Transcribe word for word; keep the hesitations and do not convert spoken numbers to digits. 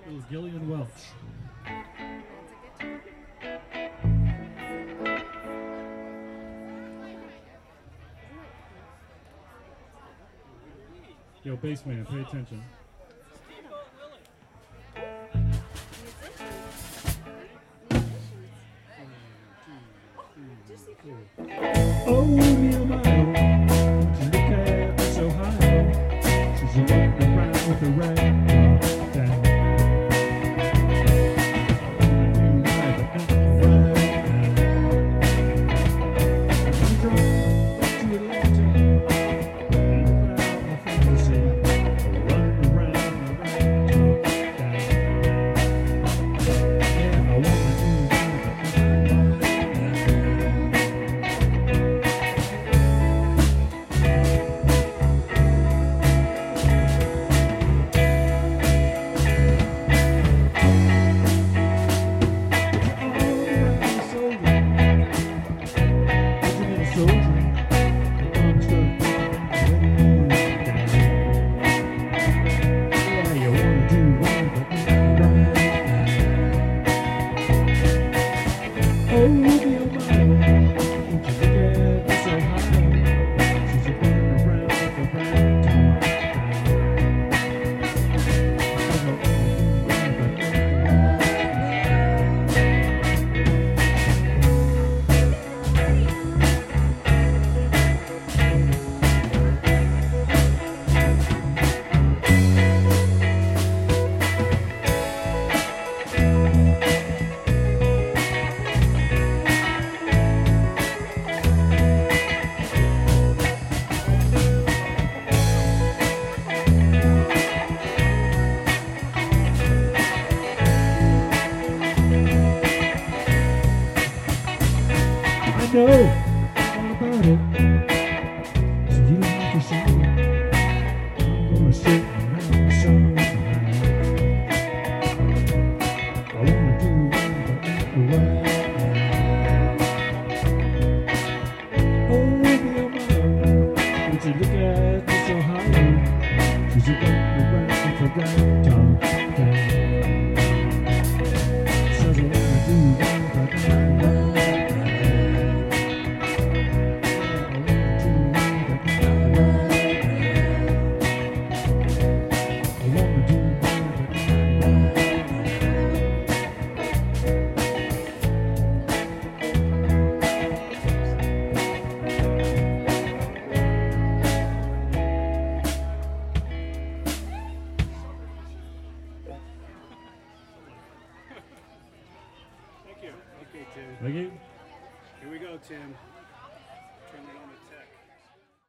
little Gillian Welch. Yo, bass man, pay attention. Oh, Nehemiah, would you look at Miss Ohio? She's a running around with a rag down. know all about it, so you don't have to say it. I'm gonna sit around sometime. I wanna do it the right. Oh, baby, oh my, would you look at this Ohio? She's a running around for right time. Says I wanna do it the right. Thank you. Okay, Tim. Thank you. Here we go, Tim. Turn it on.